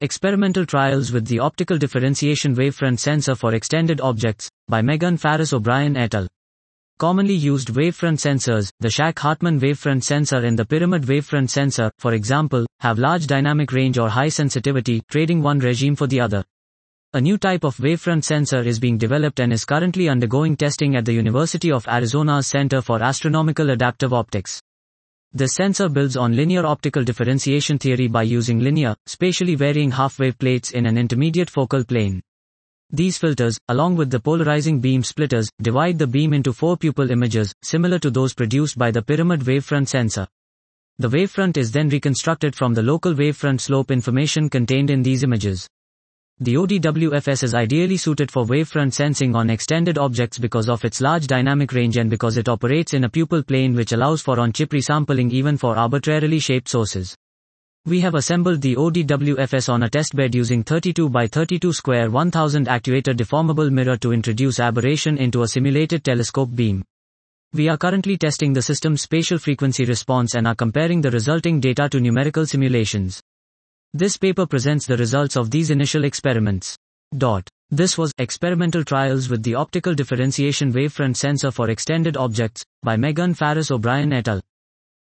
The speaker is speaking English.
Experimental Trials with the Optical Differentiation Wavefront Sensor for Extended Objects, by Megan Faris O'Brien et al. Commonly used wavefront sensors, the Shack-Hartman wavefront sensor and the pyramid wavefront sensor, for example, have large dynamic range or high sensitivity, trading one regime for the other. A new type of wavefront sensor is being developed and is currently undergoing testing at the University of Arizona's Center for Astronomical Adaptive Optics. This sensor builds on linear optical differentiation theory by using linear, spatially varying half-wave plates in an intermediate focal plane. These filters, along with the polarizing beam splitters, divide the beam into four pupil images, similar to those produced by the pyramid wavefront sensor. The wavefront is then reconstructed from the local wavefront slope information contained in these images. The ODWFS is ideally suited for wavefront sensing on extended objects because of its large dynamic range and because it operates in a pupil plane which allows for on-chip resampling even for arbitrarily shaped sources. We have assembled the ODWFS on a testbed using 32 by 32 square 1000 actuator deformable mirror to introduce aberration into a simulated telescope beam. We are currently testing the system's spatial frequency response and are comparing the resulting data to numerical simulations. This paper presents the results of these initial experiments. This was Experimental Trials with the Optical Differentiation Wavefront Sensor for Extended Objects, by Megan Faris O'Brien et al.